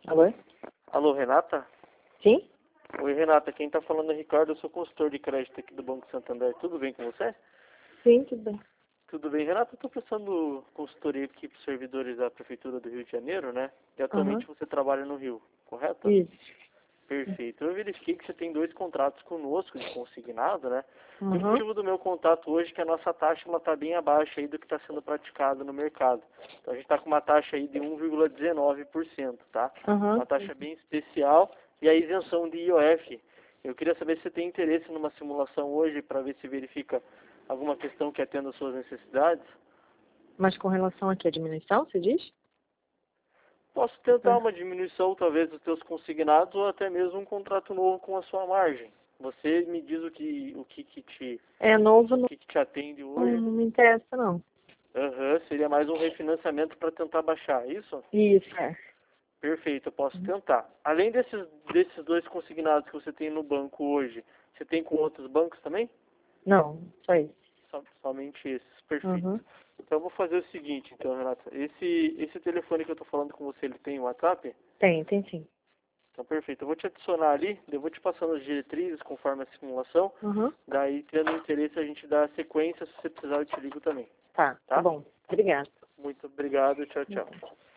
Alô? Alô, Renata? Sim? Oi, Renata. Quem tá falando é Ricardo, eu sou consultor de crédito aqui do Banco Santander. Tudo bem com você? Sim, tudo bem. Tudo bem, Renata. Eu tô prestando consultoria aqui para os servidores da Prefeitura do Rio de Janeiro, né? E Aham. atualmente você trabalha no Rio, correto? Isso. Perfeito. Eu verifiquei que você tem 2 contratos conosco de consignado, né? E o Aham. motivo do meu contato hoje é que a nossa taxa está bem abaixo aí do que está sendo praticado no mercado. Então a gente está com uma taxa aí de 1,19%, tá? Aham. Uma taxa bem especial e a isenção de IOF. Eu queria saber se você tem interesse numa simulação hoje para ver se verifica alguma questão que atenda às suas necessidades. Mas com relação aqui à diminuição, você diz? Posso tentar Tá. uma diminuição, talvez, dos teus consignados ou até mesmo um contrato novo com a sua margem. Você me diz É novo, o que que te atende hoje. não me interessa, não. Aham, seria mais um refinanciamento para tentar baixar, isso? Isso, é. Perfeito, eu posso tentar. Além desses 2 consignados que você tem no banco hoje, você tem com outros bancos também? Não, só isso. Somente esses, perfeito. Aham. Então eu vou fazer o seguinte, então, Renata. Esse telefone que eu estou falando com você, ele tem WhatsApp? Tem sim. Então, perfeito. Eu vou te adicionar ali, eu vou te passando as diretrizes conforme a simulação. Aham. Daí, tendo interesse, a gente dá a sequência. Se você precisar, eu te ligo também. Tá Tá? bom. Obrigada. Muito obrigado. Tchau, tchau.